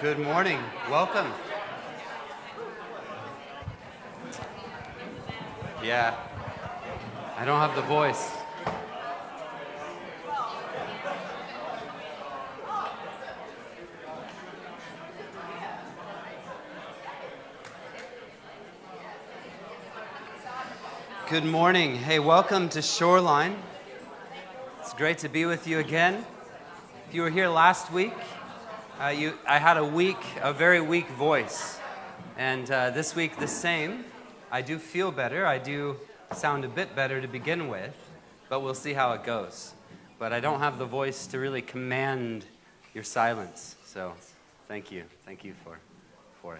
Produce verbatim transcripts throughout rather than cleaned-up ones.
Good morning. Welcome. Yeah, I don't have the voice. Good morning. Hey, welcome to Shoreline. It's great to be with you again. If you were here last week, uh, you, I had a weak, a very weak voice. And uh, this week the same. I do feel better. I do sound a bit better to begin with, but we'll see how it goes. But I don't have the voice to really command your silence. So thank you. Thank you for, for it.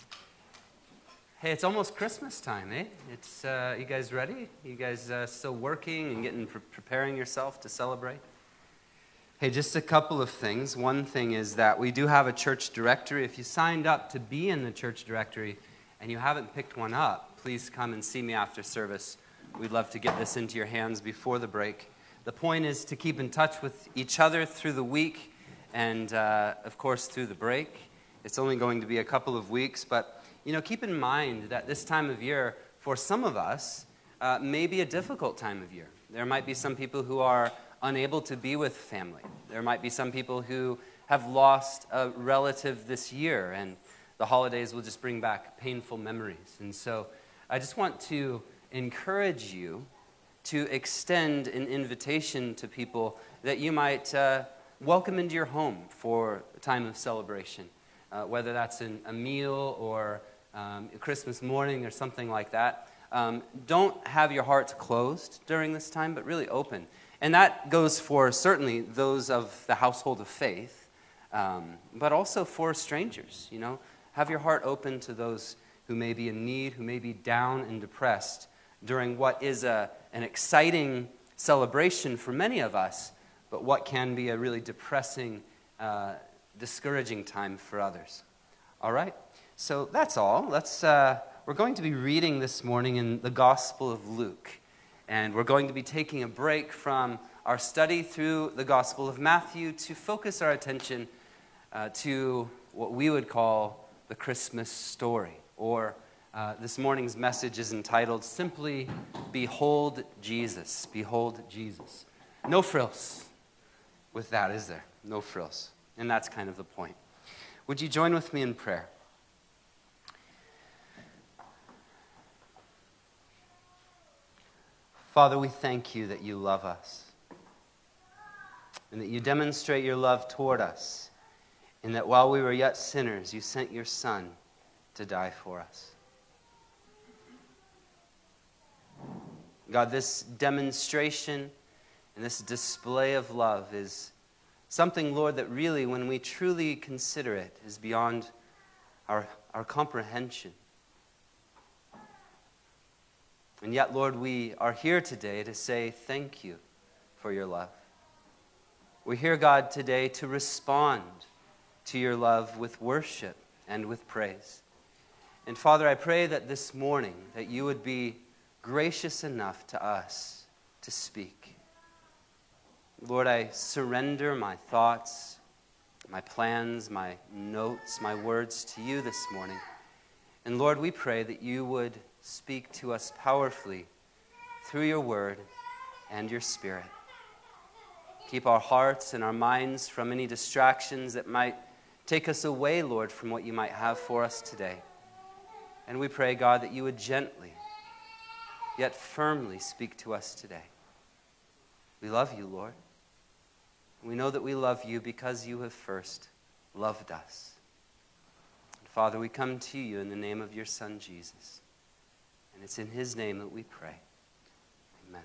Hey, it's almost Christmas time, eh? It's uh, you guys ready? You guys uh, still working and getting pre- preparing yourself to celebrate? Hey, just a couple of things. One thing is that we do have a church directory. If you signed up to be in the church directory and you haven't picked one up, please come and see me after service. We'd love to get this into your hands before the break. The point is to keep in touch with each other through the week and, uh, of course, through the break. It's only going to be a couple of weeks, but, you know, keep in mind that this time of year, for some of us, uh, may be a difficult time of year. There might be some people who are unable to be with family. There might be some people who have lost a relative this year, and the holidays will just bring back painful memories. And so I just want to encourage you to extend an invitation to people that you might uh, welcome into your home for a time of celebration, uh, whether that's in a meal or um, a Christmas morning or something like that. Um, don't have your hearts closed during this time, but really open. And that goes for certainly those of the household of faith, um, but also for strangers, you know. Have your heart open to those who may be in need, who may be down and depressed during what is a, an exciting celebration for many of us, but what can be a really depressing, uh, discouraging time for others. All right? So that's all. Let's, uh, we're going to be reading this morning in the Gospel of Luke. And we're going to be taking a break from our study through the Gospel of Matthew to focus our attention uh, to what we would call the Christmas story. Or uh, this morning's message is entitled simply, Behold Jesus. Behold Jesus. No frills with that, is there? No frills. And that's kind of the point. Would you join with me in prayer? Father, we thank you that you love us and that you demonstrate your love toward us, and that while we were yet sinners, you sent your Son to die for us. God, this demonstration and this display of love is something, Lord, that really, when we truly consider it, is beyond our, our comprehension. And yet, Lord, we are here today to say thank you for your love. We're here, God, today to respond to your love with worship and with praise. And Father, I pray that this morning that you would be gracious enough to us to speak. Lord, I surrender my thoughts, my plans, my notes, my words to you this morning. And Lord, we pray that you would speak to us powerfully through your word and your Spirit. Keep our hearts and our minds from any distractions that might take us away, Lord, from what you might have for us today. And we pray, God, that you would gently, yet firmly speak to us today. We love you, Lord. We know that we love you because you have first loved us. And Father, we come to you in the name of your Son, Jesus. And it's in his name that we pray. Amen.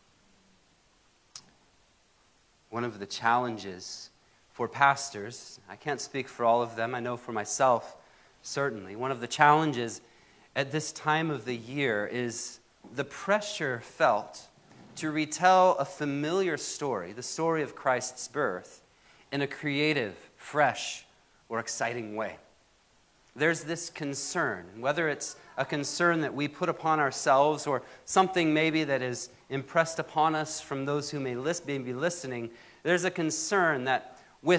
One of the challenges for pastors, I can't speak for all of them, I know for myself, certainly. One of the challenges at this time of the year is the pressure felt to retell a familiar story, the story of Christ's birth, in a creative, fresh, or exciting way. There's this concern, whether it's a concern that we put upon ourselves or something maybe that is impressed upon us from those who may, list, may be listening, there's a concern that with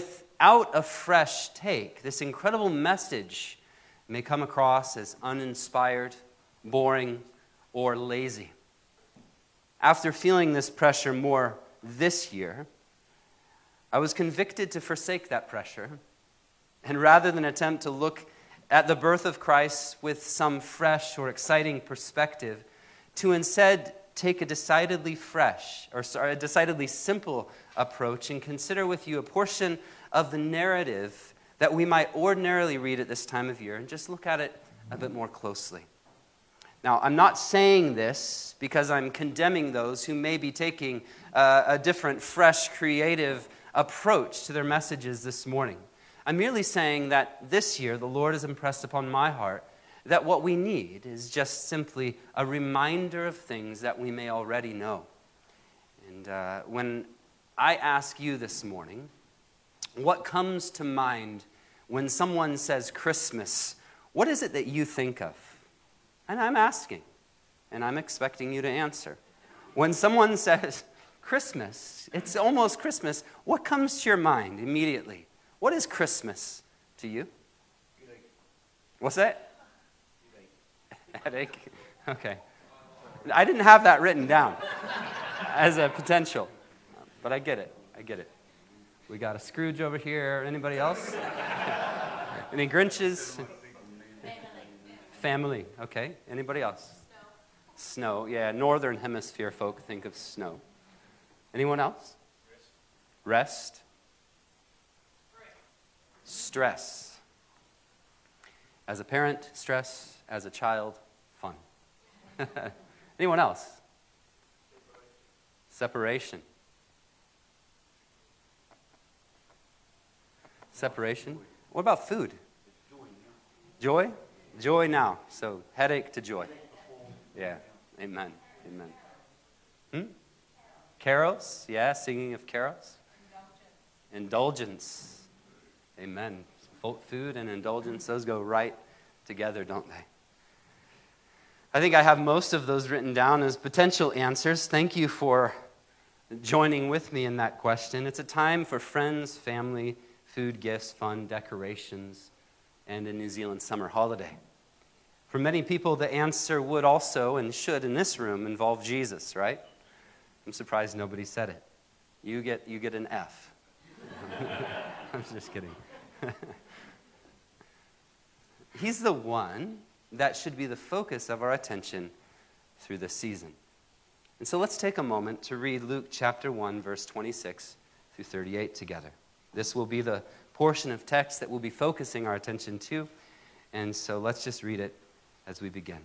without a fresh take, this incredible message may come across as uninspired, boring, or lazy. After feeling this pressure more this year, I was convicted to forsake that pressure, and rather than attempt to look at the birth of Christ with some fresh or exciting perspective, to instead take a decidedly fresh, or sorry, a decidedly simple approach and consider with you a portion of the narrative that we might ordinarily read at this time of year and just look at it a bit more closely. Now, I'm not saying this because I'm condemning those who may be taking uh, a different, fresh, creative approach to their messages this morning. I'm merely saying that this year the Lord has impressed upon my heart that what we need is just simply a reminder of things that we may already know. And uh, when I ask you this morning, what comes to mind when someone says Christmas, what is it that you think of? And I'm asking, and I'm expecting you to answer. When someone says Christmas, it's almost Christmas, what comes to your mind immediately? What is Christmas to you? What's that? Headache? Okay. I didn't have that written down as a potential, but I get it. I get it. We got a Scrooge over here. Anybody else? Any Grinches? Family. Okay. Anybody else? Snow. Snow. Yeah, northern hemisphere folk think of snow. Anyone else? Rest. Stress. As a parent, stress. As a child, fun. Anyone else? Separation. Separation. What about food? Joy? Joy now. So headache to joy. Yeah. Amen. Amen. Hmm? Carols? Yeah, singing of carols. Indulgence. Amen. Food and indulgence, those go right together, don't they? I think I have most of those written down as potential answers. Thank you for joining with me in that question. It's a time for friends, family, food, gifts, fun, decorations, and a New Zealand summer holiday. For many people, the answer would also and should in this room involve Jesus, right? I'm surprised nobody said it. You get, you get an F. I'm just kidding. He's the one that should be the focus of our attention through this season. And so let's take a moment to read Luke chapter one, verse twenty-six through thirty-eight together. This will be the portion of text that we'll be focusing our attention to. And so let's just read it as we begin.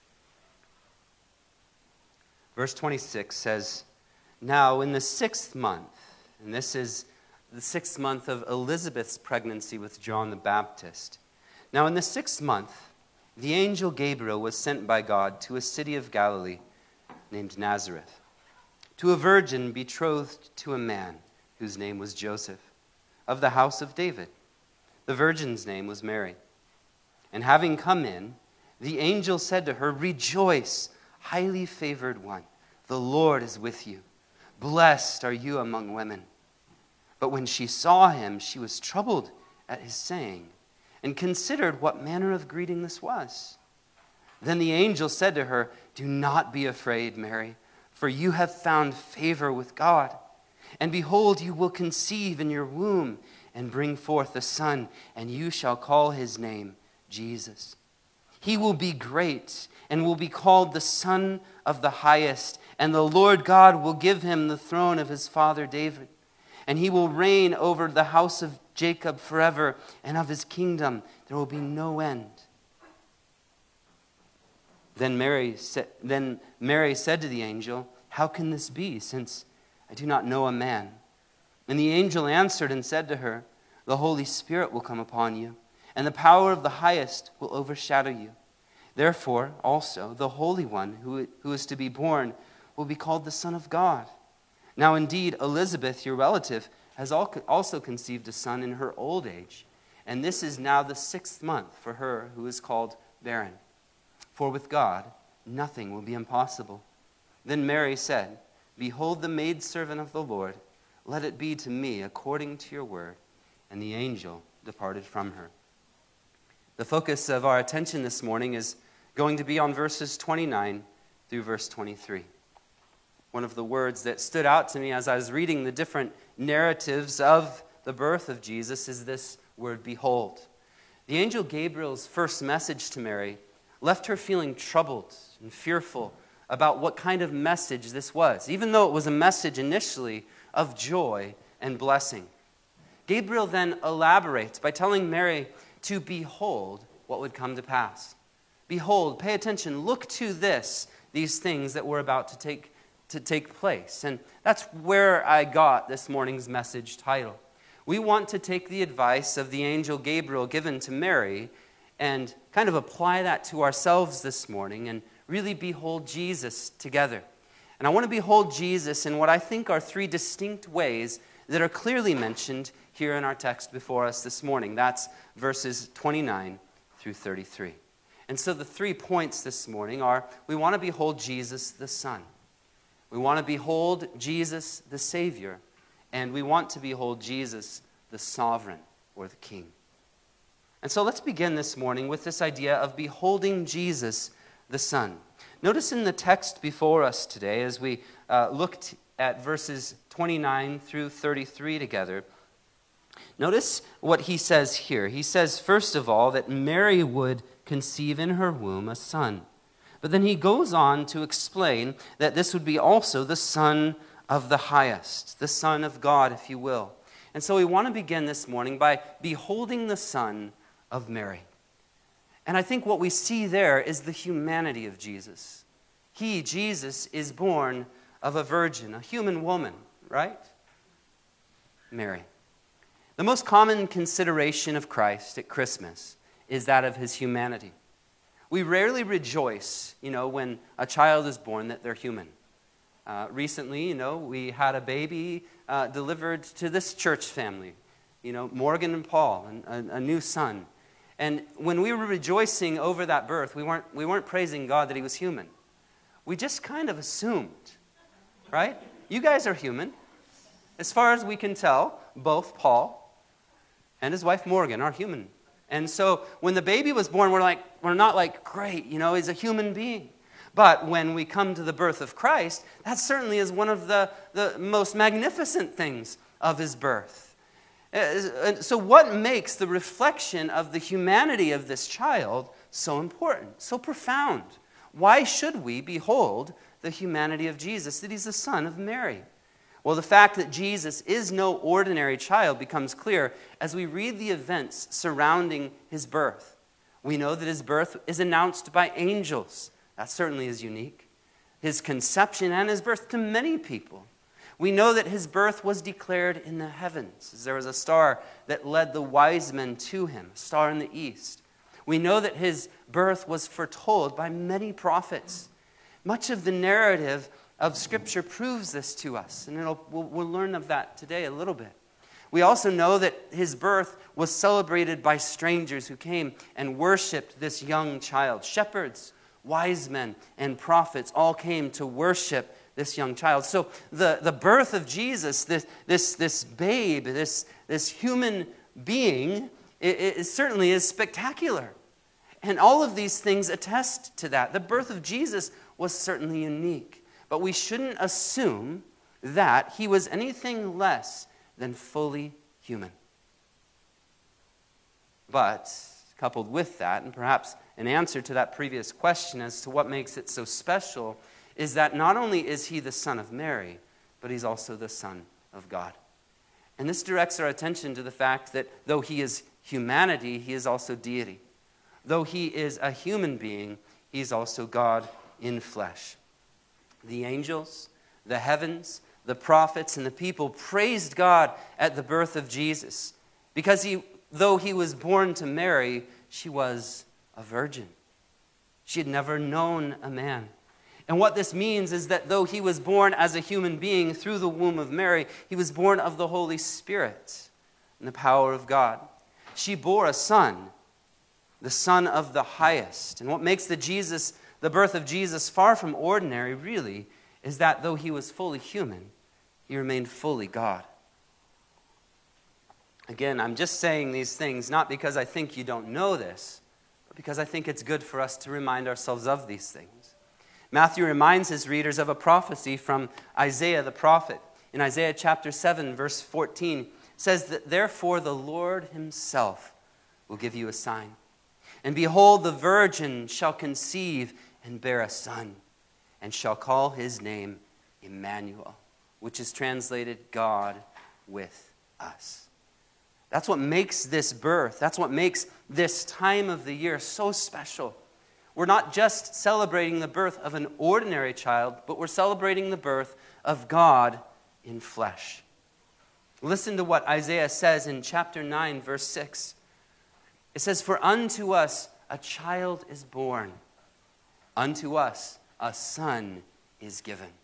Verse twenty-six says, "Now in the sixth month," and this is the sixth month of Elizabeth's pregnancy with John the Baptist. "Now in the sixth month, the angel Gabriel was sent by God to a city of Galilee named Nazareth, to a virgin betrothed to a man whose name was Joseph, of the house of David. The virgin's name was Mary. And having come in, the angel said to her, 'Rejoice, highly favored one, the Lord is with you. Blessed are you among women.' But when she saw him, she was troubled at his saying, and considered what manner of greeting this was. Then the angel said to her, 'Do not be afraid, Mary, for you have found favor with God. And behold, you will conceive in your womb and bring forth a son, and you shall call his name Jesus. He will be great and will be called the Son of the Highest, and the Lord God will give him the throne of his father David. And he will reign over the house of Jacob forever, and of his kingdom there will be no end.' Then Mary, sa- then Mary said to the angel, 'How can this be, since I do not know a man?' And the angel answered and said to her, 'The Holy Spirit will come upon you, and the power of the Highest will overshadow you. Therefore, also, the Holy One who, who is to be born will be called the Son of God. Now, indeed, Elizabeth, your relative, has also conceived a son in her old age, and this is now the sixth month for her who is called barren. For with God, nothing will be impossible.' Then Mary said, 'Behold the maidservant of the Lord, let it be to me according to your word.' and the angel departed from her. The focus of our attention this morning is going to be on verses twenty-nine through verse twenty-three. One of the words that stood out to me as I was reading the different narratives of the birth of Jesus is this word, behold. The angel Gabriel's first message to Mary left her feeling troubled and fearful about what kind of message this was, even though it was a message initially of joy and blessing. Gabriel then elaborates by telling Mary to behold what would come to pass. Behold, pay attention, look to this, these things that were about to take to take place. And that's where I got this morning's message title. We want to take the advice of the angel Gabriel given to Mary and kind of apply that to ourselves this morning and really behold Jesus together. And I want to behold Jesus in what I think are three distinct ways that are clearly mentioned here in our text before us this morning. That's verses twenty-nine through thirty-three. And so the three points this morning are, we want to behold Jesus the Son. We want to behold Jesus the Savior. And we want to behold Jesus the Sovereign or the King. And so let's begin this morning with this idea of beholding Jesus the Son. Notice in the text before us today, as we uh, looked at verses twenty-nine through thirty-three together, notice what he says here. He says, first of all, that Mary would conceive in her womb a son. But then he goes on to explain that this would be also the Son of the Highest, the Son of God, if you will. And so we want to begin this morning by beholding the Son of Mary. And I think what we see there is the humanity of Jesus. He, Jesus, is born of a virgin, a human woman, right? Mary. The most common consideration of Christ at Christmas is that of his humanity. We rarely rejoice, you know, when a child is born that they're human. Uh, recently, you know, we had a baby uh, delivered to this church family, you know, Morgan and Paul, and a, a new son. And when we were rejoicing over that birth, we weren't, we weren't praising God that he was human. We just kind of assumed, right? You guys are human. As far as we can tell, both Paul and his wife Morgan are human. And so when the baby was born, we're like, we're not like, great, you know, he's a human being. But when we come to the birth of Christ, that certainly is one of the, the most magnificent things of his birth. So what makes the reflection of the humanity of this child so important, so profound? Why should we behold the humanity of Jesus, that he's the son of Mary? Well, the fact that Jesus is no ordinary child becomes clear as we read the events surrounding his birth. We know that his birth is announced by angels. That certainly is unique. His conception and his birth to many people. We know that his birth was declared in the heavens. There was a star that led the wise men to him, a star in the east. We know that his birth was foretold by many prophets. Much of the narrative of Scripture proves this to us, and it'll, we'll, we'll learn of that today a little bit. We also know that his birth was celebrated by strangers who came and worshipped this young child. Shepherds, wise men, and prophets all came to worship this young child. So the, the birth of Jesus, this, this, this babe, this, this human being, it, it certainly is spectacular. And all of these things attest to that. The birth of Jesus was certainly unique. But we shouldn't assume that he was anything less than fully human. But coupled with that, and perhaps an answer to that previous question as to what makes it so special, is that not only is he the Son of Mary, but he's also the Son of God. And this directs our attention to the fact that though he is humanity, he is also deity. Though he is a human being, he is also God in flesh. The angels, the heavens, the prophets, and the people praised God at the birth of Jesus because he, though he was born to Mary, she was a virgin. She had never known a man. And what this means is that though he was born as a human being through the womb of Mary, he was born of the Holy Spirit and the power of God. She bore a son, the Son of the Highest. And what makes the Jesus, the birth of Jesus far from ordinary, really, is that though he was fully human, he remained fully God. Again, I'm just saying these things not because I think you don't know this, but because I think it's good for us to remind ourselves of these things. Matthew reminds his readers of a prophecy from Isaiah the prophet. In Isaiah chapter seven, verse fourteen, it says that, "Therefore the Lord himself will give you a sign. And behold, the virgin shall conceive and bear a son, and shall call his name Emmanuel," which is translated God with us. That's what makes this birth, that's what makes this time of the year so special. We're not just celebrating the birth of an ordinary child, but we're celebrating the birth of God in flesh. Listen to what Isaiah says in chapter nine, verse six. It says, "For unto us a child is born, unto us a son is given."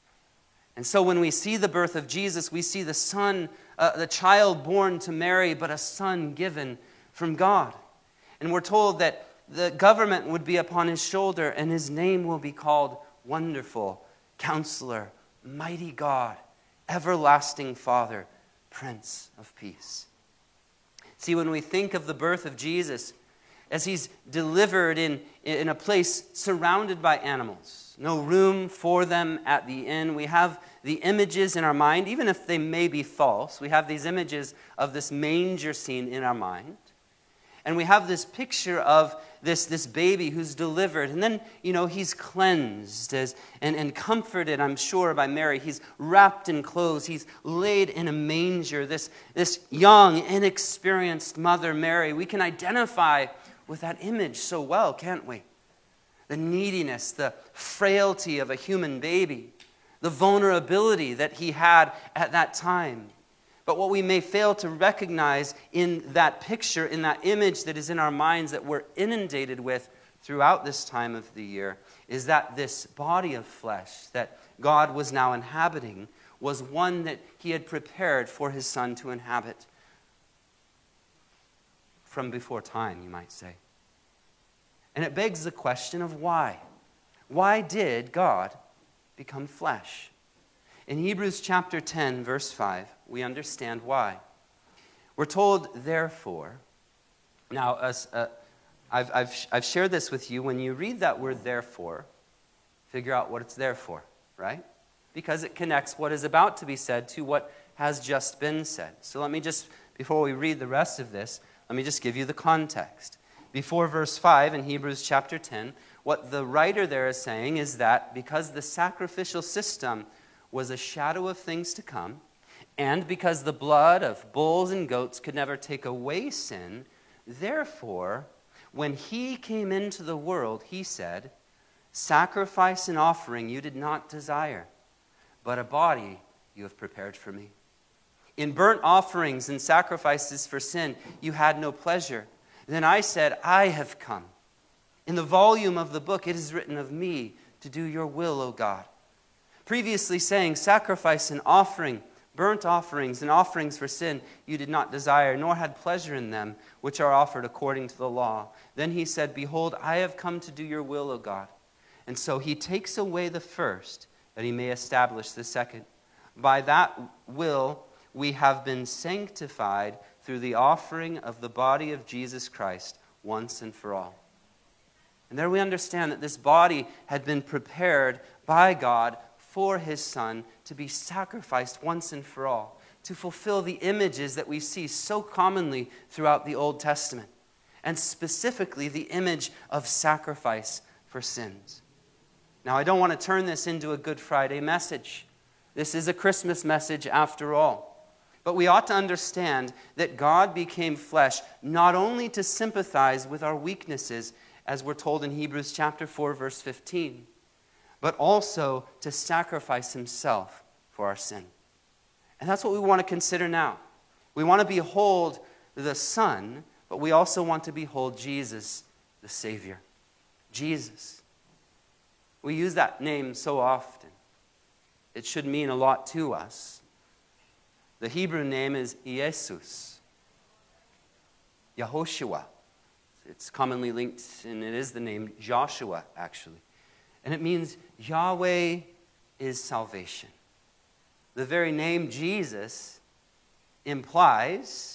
And so when we see the birth of Jesus, we see the son, uh, the child born to Mary, but a son given from God. And we're told that the government would be upon his shoulder, and his name will be called Wonderful, Counselor, Mighty God, Everlasting Father, Prince of Peace. See, when we think of the birth of Jesus, as he's delivered in, in a place surrounded by animals, no room for them at the inn, we have the images in our mind, even if they may be false, we have these images of this manger scene in our mind. And we have this picture of this, this baby who's delivered. And then, you know, he's cleansed as, and, and comforted, I'm sure, by Mary. He's wrapped in clothes. He's laid in a manger. This, this young, inexperienced mother, Mary, we can identify with that image so well, can't we? The neediness, the frailty of a human baby, the vulnerability that he had at that time. But what we may fail to recognize in that picture, in that image that is in our minds that we're inundated with throughout this time of the year, is that this body of flesh that God was now inhabiting was one that he had prepared for his son to inhabit from before time, you might say. And it begs the question of why. Why did God become flesh? In Hebrews chapter ten, verse five, we understand why. We're told, therefore, now as, uh, I've, I've, I've shared this with you. When you read that word therefore, figure out what it's there for, right? Because it connects what is about to be said to what has just been said. So let me just, before we read the rest of this, let me just give you the context. Before verse five in Hebrews chapter ten, what the writer there is saying is that because the sacrificial system was a shadow of things to come, and because the blood of bulls and goats could never take away sin, therefore, when he came into the world, he said, "Sacrifice and offering you did not desire, but a body you have prepared for me. In burnt offerings and sacrifices for sin you had no pleasure. Then I said, I have come. In the volume of the book it is written of me to do your will, O God." Previously saying, sacrifice and offering, burnt offerings and offerings for sin you did not desire, nor had pleasure in them, which are offered according to the law. Then he said, "Behold, I have come to do your will, O God." And so he takes away the first, that he may establish the second. By that will we have been sanctified through the offering of the body of Jesus Christ once and for all. And there we understand that this body had been prepared by God for his son to be sacrificed once and for all, to fulfill the images that we see so commonly throughout the Old Testament, and specifically the image of sacrifice for sins. Now, I don't want to turn this into a Good Friday message. This is a Christmas message after all. But we ought to understand that God became flesh not only to sympathize with our weaknesses, as we're told in Hebrews chapter four, verse fifteen, but also to sacrifice himself for our sin. And that's what we want to consider now. We want to behold the Son, but we also want to behold Jesus, the Savior. Jesus. We use that name so often. It should mean a lot to us. The Hebrew name is Jesus, Yehoshua. It's commonly linked, and it is the name Joshua, actually. And it means Yahweh is salvation. The very name Jesus implies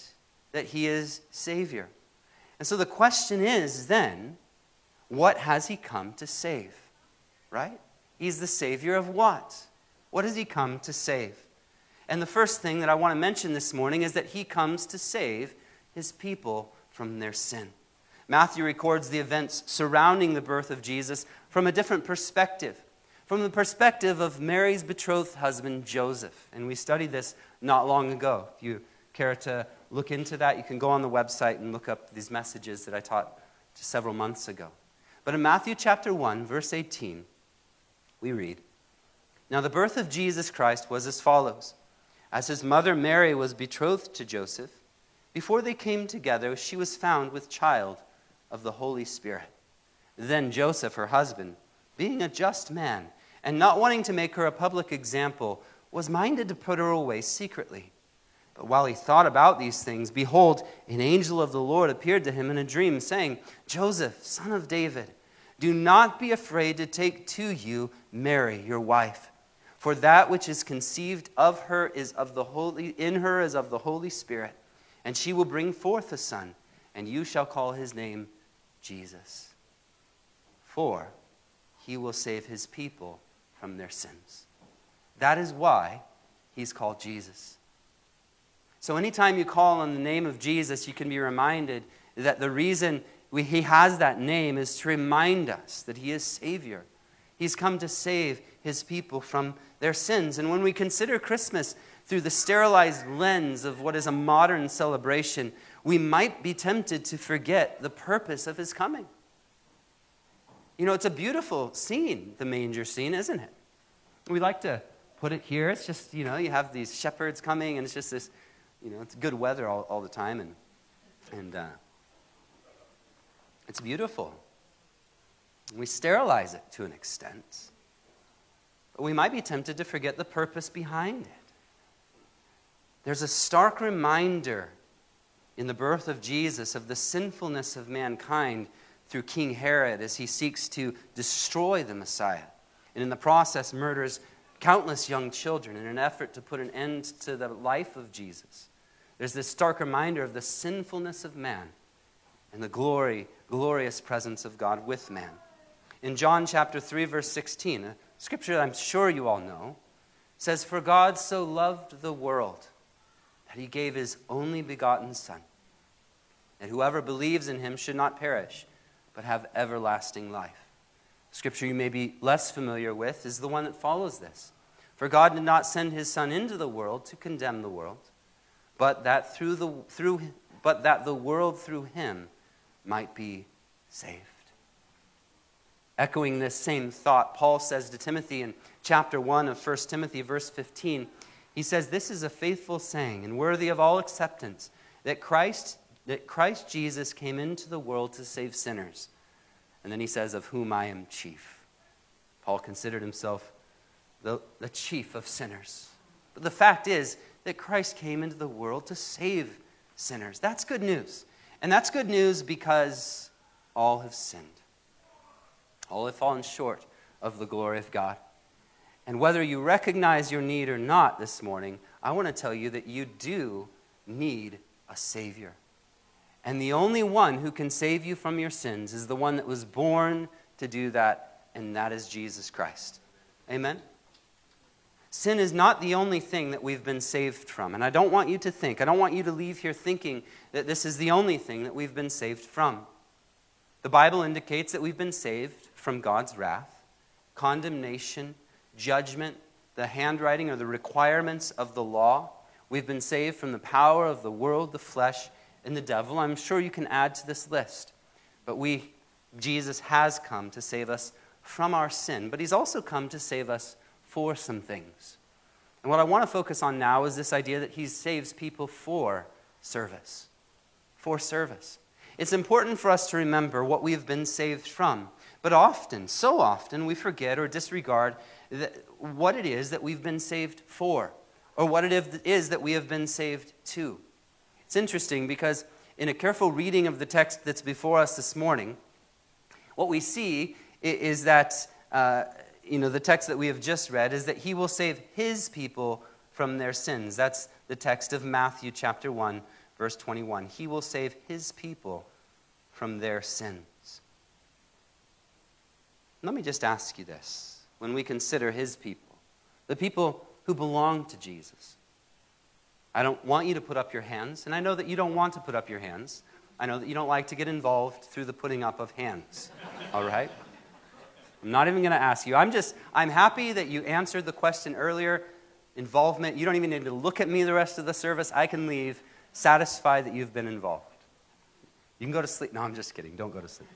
that he is Savior. And so the question is then, what has he come to save? Right? He's the Savior of what? What has he come to save? And the first thing that I want to mention this morning is that he comes to save his people from their sin. Matthew records the events surrounding the birth of Jesus from a different perspective, from the perspective of Mary's betrothed husband, Joseph. And we studied this not long ago. If you care to look into that, you can go on the website and look up these messages that I taught just several months ago. But in Matthew chapter one, verse eighteen, we read, "Now the birth of Jesus Christ was as follows. As his mother Mary was betrothed to Joseph, before they came together, she was found with child of the Holy Spirit. Then Joseph, her husband, being a just man, and not wanting to make her a public example, was minded to put her away secretly. But while he thought about these things, behold, an angel of the Lord appeared to him in a dream, saying, 'Joseph, son of David, do not be afraid to take to you Mary, your wife, for that which is conceived of her is of the Holy, in her is of the Holy Spirit, and she will bring forth a son, and you shall call his name Jesus. For he will save his people from their sins.'" That is why he's called Jesus. So anytime you call on the name of Jesus, you can be reminded that the reason we, he has that name is to remind us that he is Savior. He's come to save his people from their sins. And when we consider Christmas through the sterilized lens of what is a modern celebration, we might be tempted to forget the purpose of his coming. You know, it's a beautiful scene, the manger scene, isn't it? We like to put it here. It's just, you know, you have these shepherds coming, and it's just this, you know, it's good weather all, all the time, and and uh, it's beautiful. We sterilize it to an extent, but we might be tempted to forget the purpose behind it. There's a stark reminder in the birth of Jesus of the sinfulness of mankind through King Herod as he seeks to destroy the Messiah, and in the process murders countless young children in an effort to put an end to the life of Jesus. There's this stark reminder of the sinfulness of man and the glory, glorious presence of God with man. In John chapter three, verse sixteen, a scripture that I'm sure you all know, says, "For God so loved the world that he gave his only begotten Son, that whoever believes in him should not perish, but have everlasting life." Scripture you may be less familiar with is the one that follows this. "For God did not send his Son into the world to condemn the world, but that through the through but that the world through him might be saved." Echoing this same thought, Paul says to Timothy in chapter one of First Timothy, verse fifteen, he says, "This is a faithful saying and worthy of all acceptance, that Christ that Christ Jesus came into the world to save sinners." And then he says, "Of whom I am chief." Paul considered himself the, the chief of sinners. But the fact is that Christ came into the world to save sinners. That's good news. And that's good news because all have sinned. All have fallen short of the glory of God. And whether you recognize your need or not this morning, I want to tell you that you do need a Savior. And the only one who can save you from your sins is the one that was born to do that, and that is Jesus Christ. Amen? Sin is not the only thing that we've been saved from. And I don't want you to think, I don't want you to leave here thinking that this is the only thing that we've been saved from. The Bible indicates that we've been saved from God's wrath, condemnation, judgment, the handwriting or the requirements of the law. We've been saved from the power of the world, the flesh, and the devil. I'm sure you can add to this list. But we, Jesus has come to save us from our sin, but he's also come to save us for some things. And what I want to focus on now is this idea that he saves people for service. For service. It's important for us to remember what we've been saved from. But often, so often, we forget or disregard that what it is that we've been saved for, or what it is that we have been saved to. It's interesting because in a careful reading of the text that's before us this morning, what we see is that uh, you know, the text that we have just read is that he will save his people from their sins. That's the text of Matthew chapter one, Verse twenty-one, he will save his people from their sins. Let me just ask you this. When we consider his people, the people who belong to Jesus, I don't want you to put up your hands, and I know that you don't want to put up your hands. I know that you don't like to get involved through the putting up of hands, all right? I'm not even going to ask you. I'm just, I'm happy that you answered the question earlier. Involvement, you don't even need to look at me the rest of the service. I can leave satisfied that you've been involved. You can go to sleep. No, I'm just kidding. Don't go to sleep.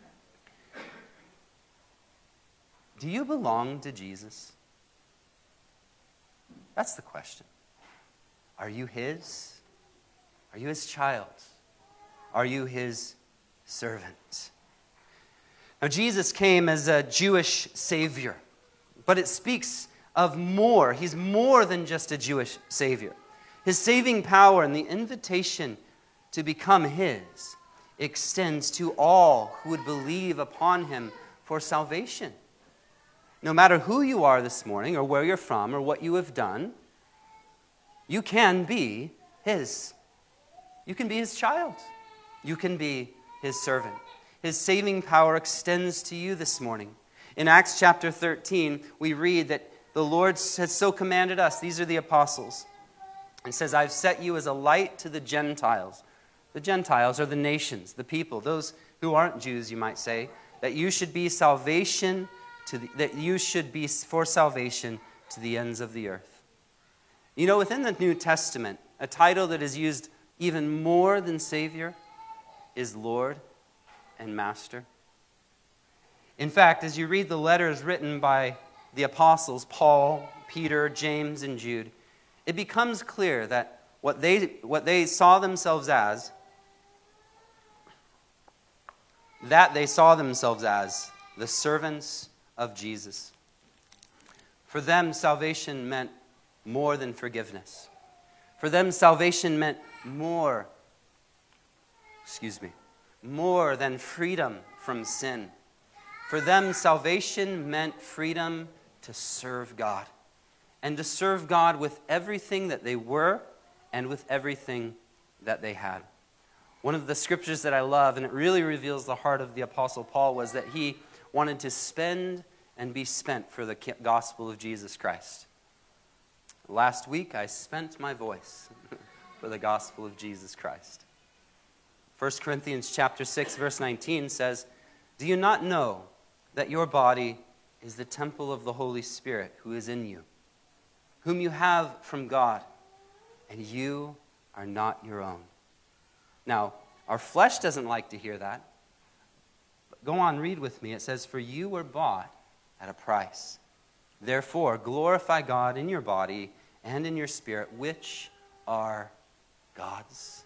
Do you belong to Jesus? That's the question. Are you his? Are you his child? Are you his servant? Now, Jesus came as a Jewish Savior, but it speaks of more. He's more than just a Jewish Savior. His saving power and the invitation to become his extends to all who would believe upon him for salvation. No matter who you are this morning, or where you're from, or what you have done, you can be his. You can be his child. You can be his servant. His saving power extends to you this morning. In Acts chapter thirteen, we read that the Lord has so commanded us. These are the apostles. It says, I've set you as a light to the Gentiles. The Gentiles are the nations, the people, those who aren't Jews, you might say, that you should be salvation to the, that you should be for salvation to the ends of the earth. You know, within the New Testament, a title that is used even more than Savior is Lord and Master. In fact, as you read the letters written by the apostles, Paul, Peter, James, and Jude, it becomes clear that what they, what they saw themselves as, that they saw themselves as the servants of Jesus. For them, salvation meant more than forgiveness. For them, salvation meant more, excuse me, more than freedom from sin. For them, salvation meant freedom to serve God, and to serve God with everything that they were and with everything that they had. One of the scriptures that I love, and it really reveals the heart of the Apostle Paul, was that he wanted to spend and be spent for the gospel of Jesus Christ. Last week, I spent my voice for the gospel of Jesus Christ. First Corinthians chapter six, verse nineteen says, do you not know that your body is the temple of the Holy Spirit who is in you, whom you have from God, and you are not your own? Now, our flesh doesn't like to hear that. But go on, read with me. It says, for you were bought at a price. Therefore, glorify God in your body and in your spirit, which are God's.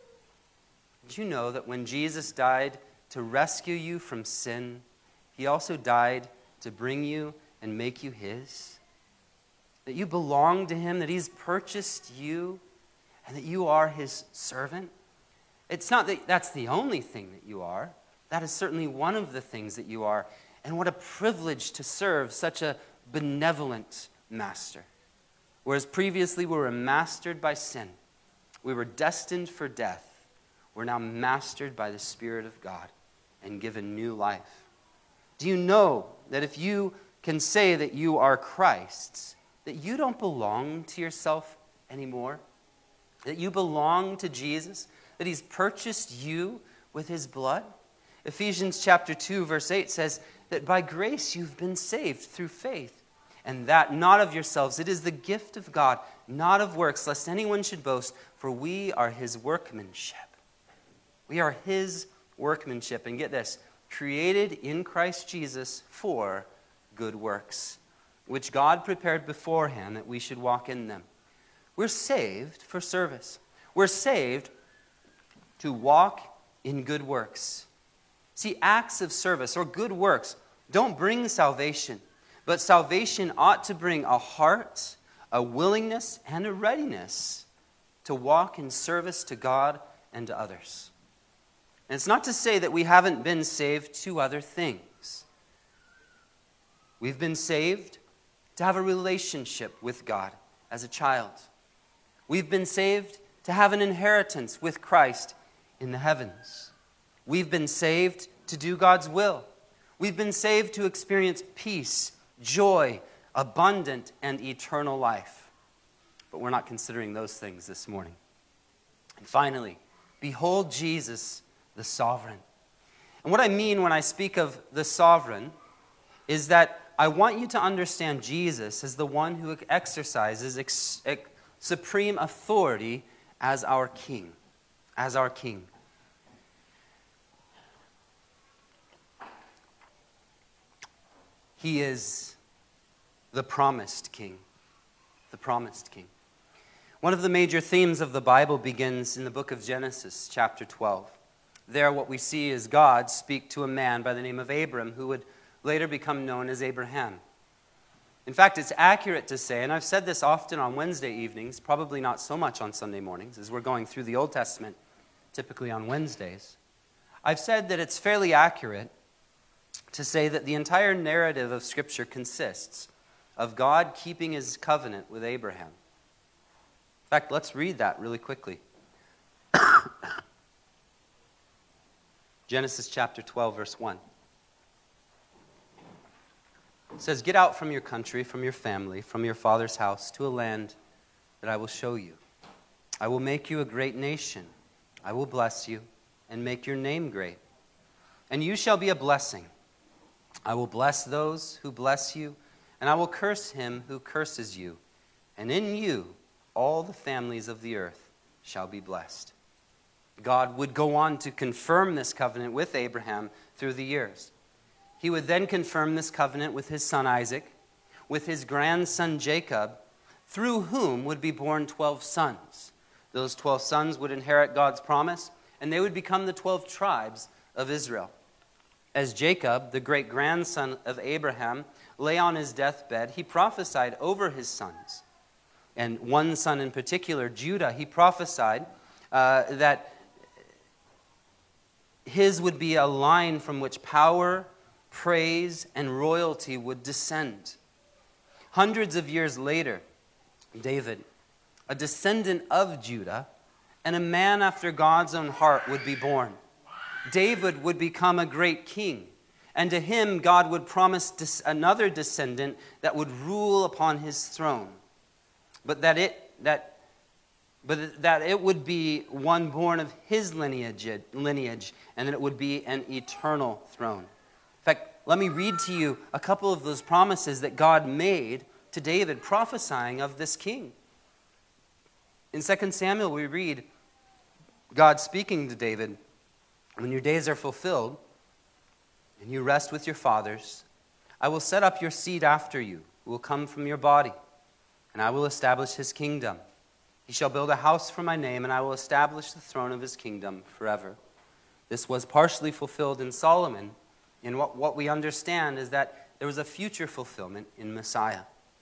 Did you know that when Jesus died to rescue you from sin, he also died to bring you and make you his? That you belong to him, that he's purchased you, and that you are his servant? It's not that that's the only thing that you are. That is certainly one of the things that you are. And what a privilege to serve such a benevolent master. Whereas previously we were mastered by sin, we were destined for death, we're now mastered by the Spirit of God and given new life. Do you know that if you can say that you are Christ's, that you don't belong to yourself anymore? That you belong to Jesus? That he's purchased you with his blood? Ephesians chapter two, verse eight says that by grace you've been saved through faith, and that not of yourselves. It is the gift of God, not of works, lest anyone should boast, for we are his workmanship. We are his workmanship. And get this, created in Christ Jesus for good works, which God prepared beforehand that we should walk in them. We're saved for service. We're saved to walk in good works. See, acts of service or good works don't bring salvation, but salvation ought to bring a heart, a willingness, and a readiness to walk in service to God and to others. And it's not to say that we haven't been saved to other things. We've been saved to have a relationship with God as a child. We've been saved to have an inheritance with Christ in the heavens. We've been saved to do God's will. We've been saved to experience peace, joy, abundant, and eternal life. But we're not considering those things this morning. And finally, behold Jesus, the sovereign. And what I mean when I speak of the sovereign is that I want you to understand Jesus as the one who exercises ex- ex- supreme authority as our king, as our king. He is the promised king, the promised king. One of the major themes of the Bible begins in the book of Genesis, chapter twelve. There, what we see is God speak to a man by the name of Abram, who would later become known as Abraham. In fact, it's accurate to say, and I've said this often on Wednesday evenings, probably not so much on Sunday mornings, as we're going through the Old Testament, typically on Wednesdays. I've said that it's fairly accurate to say that the entire narrative of Scripture consists of God keeping his covenant with Abraham. In fact, let's read that really quickly. Genesis chapter twelve, verse one. It says, "Get out from your country, from your family, from your father's house, to a land that I will show you. I will make you a great nation. I will bless you and make your name great. And you shall be a blessing. I will bless those who bless you, and I will curse him who curses you. And in you all the families of the earth shall be blessed." God would go on to confirm this covenant with Abraham through the years. He would then confirm this covenant with his son Isaac, with his grandson Jacob, through whom would be born twelve sons. Those twelve sons would inherit God's promise, and they would become the twelve tribes of Israel. As Jacob, the great-grandson of Abraham, lay on his deathbed, he prophesied over his sons. And one son in particular, Judah, he prophesied uh, that his would be a line from which power, praise, and royalty would descend. Hundreds of years later, David, a descendant of Judah, and a man after God's own heart would be born. David would become a great king, and to him God would promise another descendant that would rule upon his throne. But that it that but that it would be one born of his lineage, lineage, and that it would be an eternal throne. In fact, let me read to you a couple of those promises that God made to David, prophesying of this king. In Second Samuel, we read God speaking to David, "When your days are fulfilled and you rest with your fathers, I will set up your seed after you, who will come from your body, and I will establish his kingdom. He shall build a house for my name, and I will establish the throne of his kingdom forever." This was partially fulfilled in Solomon. And what, what we understand is that there was a future fulfillment in Messiah.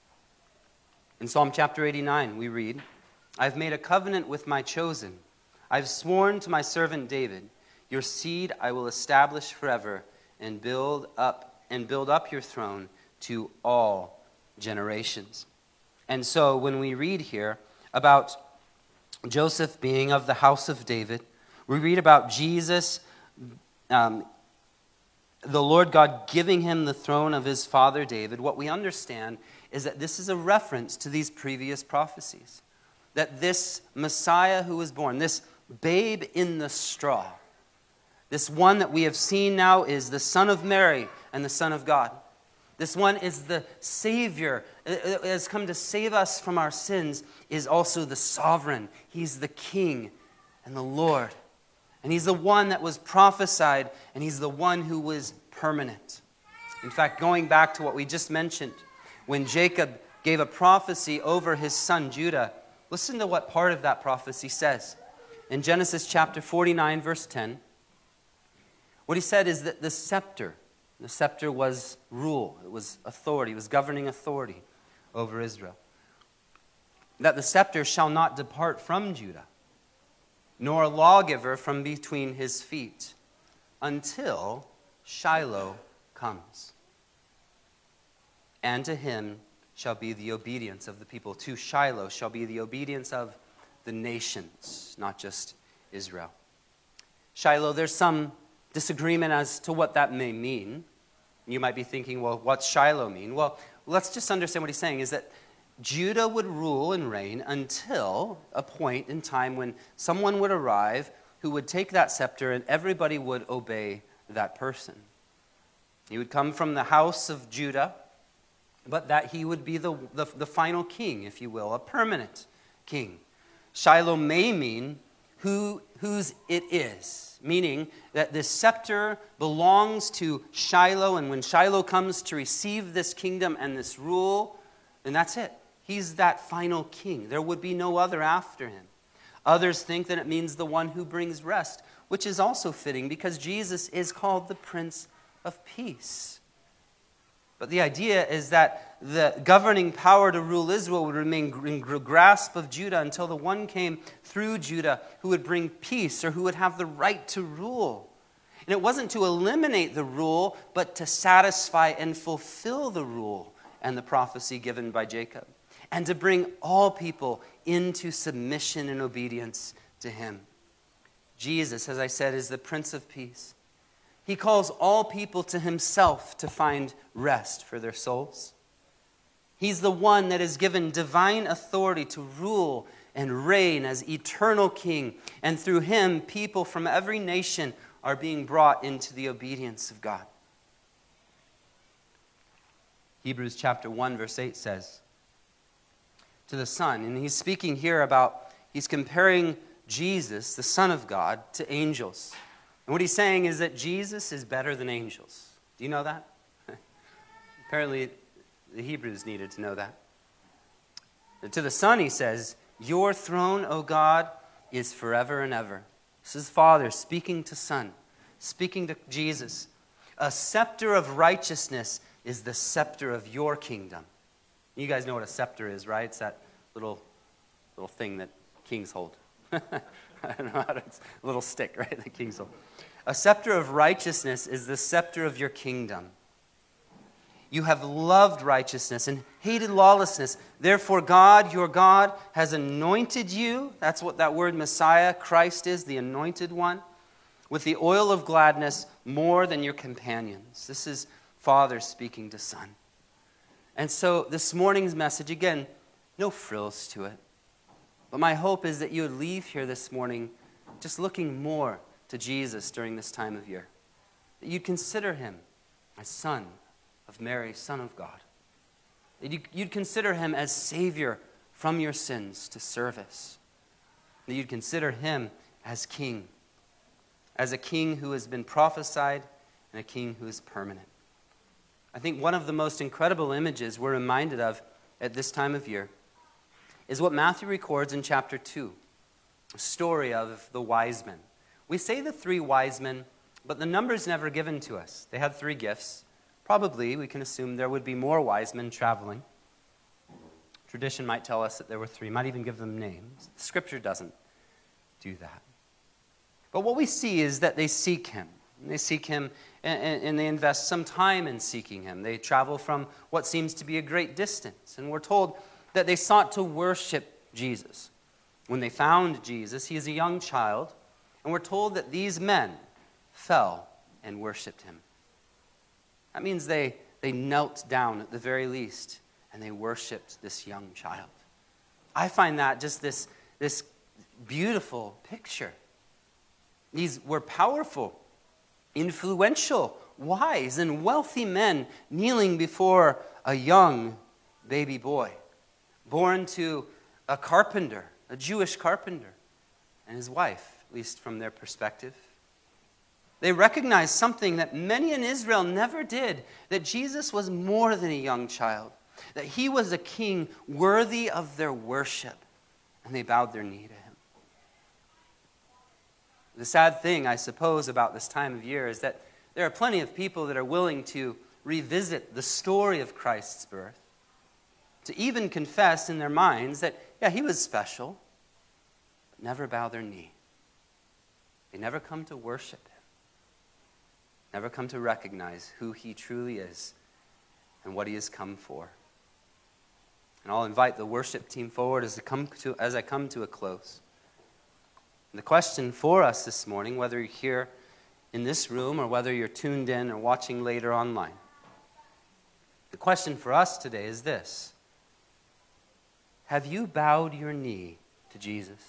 In Psalm chapter eighty-nine, we read, "I've made a covenant with my chosen. I've sworn to my servant David, your seed I will establish forever and build up and build up your throne to all generations." And so when we read here about Joseph being of the house of David, we read about Jesus, um, the Lord God giving him the throne of his father David. What we understand is that this is a reference to these previous prophecies. That this Messiah who was born, this babe in the straw, this one that we have seen now is the Son of Mary and the Son of God. This one is the Savior, has come to save us from our sins, is also the sovereign. He's the King and the Lord. And he's the one that was prophesied, and he's the one who was permanent. In fact, going back to what we just mentioned, when Jacob gave a prophecy over his son Judah, listen to what part of that prophecy says. In Genesis chapter forty-nine, verse ten, what he said is that the scepter, the scepter was rule, it was authority, it was governing authority over Israel. That the scepter shall not depart from Judah, nor a lawgiver from between his feet, until Shiloh comes. And to him shall be the obedience of the people. To Shiloh shall be the obedience of the nations, not just Israel. Shiloh, there's some disagreement as to what that may mean. You might be thinking, well, what's Shiloh mean? Well, let's just understand what he's saying is that Judah would rule and reign until a point in time when someone would arrive who would take that scepter and everybody would obey that person. He would come from the house of Judah, but that he would be the, the, the final king, if you will, a permanent king. Shiloh may mean who, whose it is, meaning that this scepter belongs to Shiloh, and when Shiloh comes to receive this kingdom and this rule, then that's it. He's that final king. There would be no other after him. Others think that it means the one who brings rest, which is also fitting because Jesus is called the Prince of Peace. But the idea is that the governing power to rule Israel would remain in grasp of Judah until the one came through Judah who would bring peace or who would have the right to rule. And it wasn't to eliminate the rule, but to satisfy and fulfill the rule and the prophecy given by Jacob, and to bring all people into submission and obedience to him. Jesus, as I said, is the Prince of Peace. He calls all people to himself to find rest for their souls. He's the one that is given divine authority to rule and reign as eternal king. And through him, people from every nation are being brought into the obedience of God. Hebrews chapter one, verse eight says, to the Son, and he's speaking here about, he's comparing Jesus, the Son of God, to angels. And what he's saying is that Jesus is better than angels. Do you know that? Apparently, the Hebrews needed to know that. And to the Son, he says, your throne, O God, is forever and ever. This is Father speaking to Son, speaking to Jesus. A scepter of righteousness is the scepter of your kingdom. You guys know what a scepter is, right? It's that little, little thing that kings hold. I don't know how to, it's a little stick, right? The kings hold. A scepter of righteousness is the scepter of your kingdom. You have loved righteousness and hated lawlessness. Therefore, God, your God, has anointed you. That's what that word Messiah, Christ is, the anointed one, with the oil of gladness more than your companions. This is Father speaking to Son. And so this morning's message, again, no frills to it. But my hope is that you would leave here this morning just looking more to Jesus during this time of year. That you'd consider him as Son of Mary, Son of God. That you'd consider him as Savior from your sins to service. That you'd consider him as King. As a King who has been prophesied and a King who is permanent. I think one of the most incredible images we're reminded of at this time of year is what Matthew records in chapter two, a story of the wise men. We say the three wise men, but the number is never given to us. They had three gifts. Probably, we can assume there would be more wise men traveling. Tradition might tell us that there were three, might even give them names. The Scripture doesn't do that. But what we see is that they seek him. They seek him, and, and they invest some time in seeking him. They travel from what seems to be a great distance. And we're told that they sought to worship Jesus. When they found Jesus, he is a young child, and we're told that these men fell and worshiped him. That means they, they knelt down at the very least, and they worshiped this young child. I find that just this, this beautiful picture. These were powerful, influential, wise, and wealthy men kneeling before a young baby boy, born to a carpenter, a Jewish carpenter, and his wife, at least from their perspective. They recognized something that many in Israel never did, that Jesus was more than a young child, that he was a king worthy of their worship, and they bowed their knee to him. The sad thing, I suppose, about this time of year is that there are plenty of people that are willing to revisit the story of Christ's birth, to even confess in their minds that, yeah, he was special, but never bow their knee. They never come to worship him, never come to recognize who he truly is and what he has come for. And I'll invite the worship team forward as I come to, as I come to a close. And the question for us this morning, whether you're here in this room or whether you're tuned in or watching later online, the question for us today is this: have you bowed your knee to Jesus?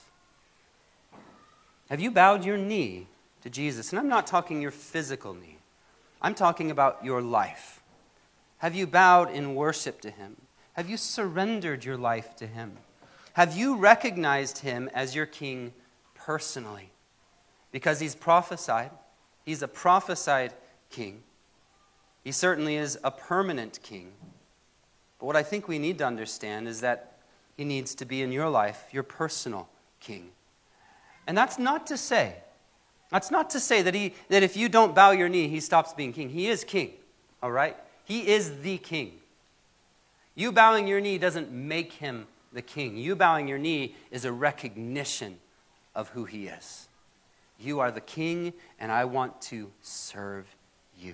Have you bowed your knee to Jesus? And I'm not talking your physical knee. I'm talking about your life. Have you bowed in worship to Him? Have you surrendered your life to Him? Have you recognized Him as your King personally? Because He's prophesied. He's a prophesied King. He certainly is a permanent King. But what I think we need to understand is that He needs to be in your life, your personal King. And that's not to say, that's not to say that he that if you don't bow your knee, He stops being King. He is King, all right? He is the King. You bowing your knee doesn't make Him the King. You bowing your knee is a recognition of who He is. You are the King, and I want to serve you.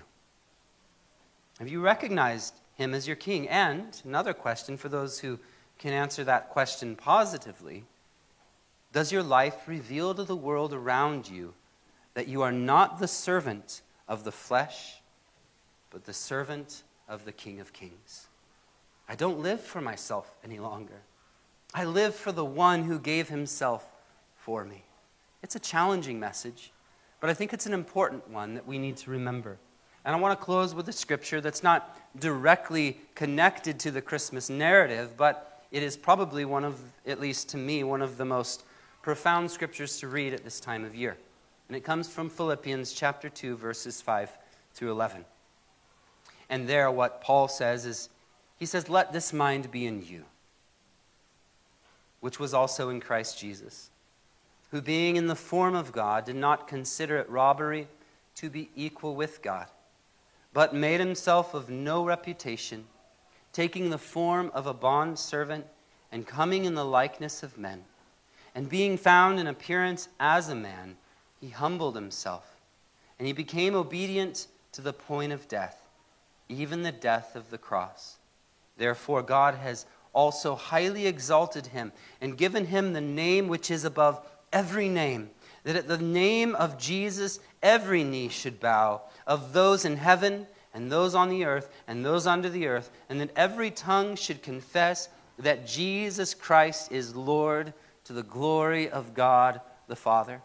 Have you recognized Him as your King? And another question for those who can answer that question positively: does your life reveal to the world around you that you are not the servant of the flesh, but the servant of the King of Kings? I don't live for myself any longer. I live for the one who gave Himself for me. It's a challenging message, but I think it's an important one that we need to remember. And I want to close with a scripture that's not directly connected to the Christmas narrative, but it is probably one of, at least to me, one of the most profound scriptures to read at this time of year. And it comes from Philippians chapter two, verses five through eleven. And there what Paul says is, he says, "Let this mind be in you, which was also in Christ Jesus, who being in the form of God did not consider it robbery to be equal with God, but made Himself of no reputation, taking the form of a bondservant and coming in the likeness of men. And being found in appearance as a man, He humbled Himself, and He became obedient to the point of death, even the death of the cross. Therefore God has also highly exalted Him and given Him the name which is above every name, that at the name of Jesus every knee should bow, of those in heaven and those on the earth and those under the earth, and that every tongue should confess that Jesus Christ is Lord, to the glory of God the Father."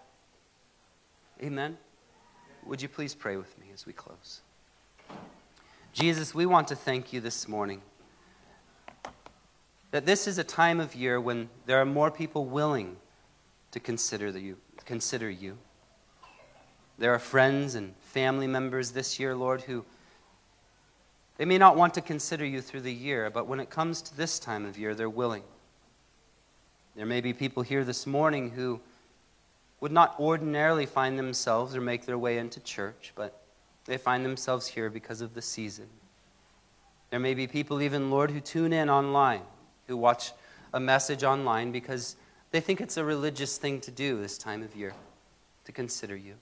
Amen. Would you please pray with me as we close? Jesus, we want to thank You this morning that this is a time of year when there are more people willing to consider you. Consider you. There are friends and family members this year, Lord, who they may not want to consider You through the year, but when it comes to this time of year, they're willing. There may be people here this morning who would not ordinarily find themselves or make their way into church, but they find themselves here because of the season. There may be people even, Lord, who tune in online, who watch a message online because they think it's a religious thing to do this time of year, to consider You.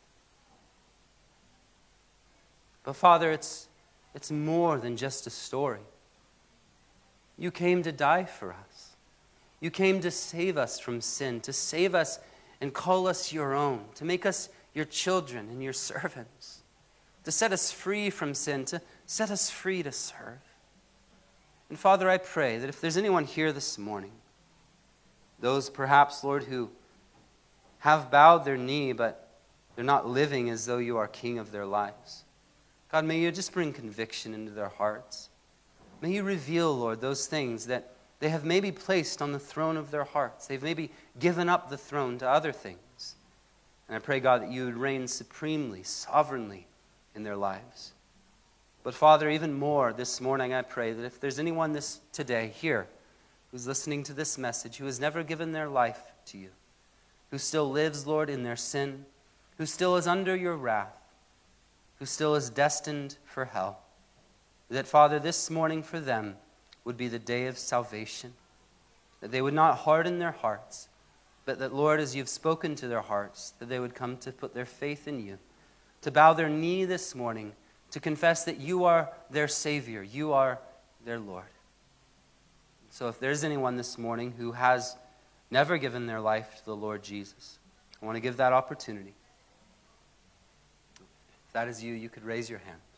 But Father, it's, it's more than just a story. You came to die for us. You came to save us from sin, to save us and call us Your own, to make us Your children and Your servants, to set us free from sin, to set us free to serve. And Father, I pray that if there's anyone here this morning, those perhaps, Lord, who have bowed their knee, but they're not living as though You are King of their lives, God, may You just bring conviction into their hearts. May You reveal, Lord, those things that they have maybe placed on the throne of their hearts. They've maybe given up the throne to other things. And I pray, God, that You would reign supremely, sovereignly in their lives. But Father, even more this morning, I pray that if there's anyone this today here who's listening to this message, who has never given their life to You, who still lives, Lord, in their sin, who still is under Your wrath, who still is destined for hell, that, Father, this morning for them would be the day of salvation, that they would not harden their hearts, but that, Lord, as You've spoken to their hearts, that they would come to put their faith in You, to bow their knee this morning, to confess that You are their Savior, You are their Lord. So if there's anyone this morning who has never given their life to the Lord Jesus, I want to give that opportunity. If that is you, you could raise your hand.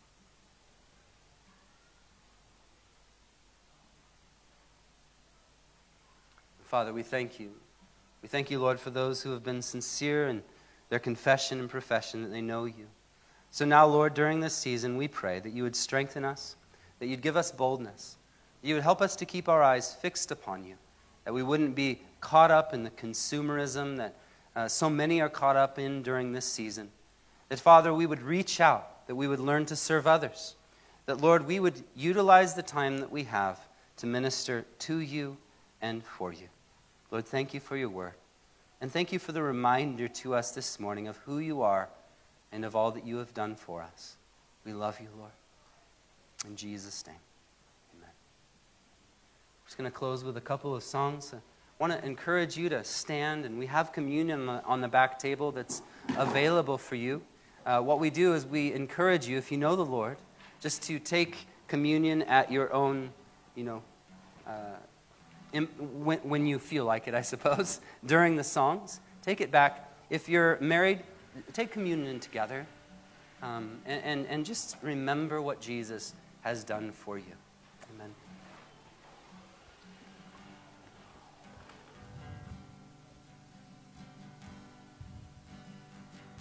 Father, we thank you. We thank you, Lord, for those who have been sincere in their confession and profession that they know you. So now, Lord, during this season, we pray that you would strengthen us, that you'd give us boldness, that you would help us to keep our eyes fixed upon you, that we wouldn't be caught up in the consumerism that uh, so many are caught up in during this season. That, Father, we would reach out, that we would learn to serve others, that, Lord, we would utilize the time that we have to minister to you and for you. Lord, thank you for your word. And thank you for the reminder to us this morning of who you are and of all that you have done for us. We love you, Lord. In Jesus' name, amen. I'm just going to close with a couple of songs. I want to encourage you to stand, and we have communion on the, on the back table that's available for you. Uh, what we do is we encourage you, if you know the Lord, just to take communion at your own, you know, uh, When, when you feel like it, I suppose, during the songs. Take it back. If you're married, take communion together um, and, and, and just remember what Jesus has done for you. Amen.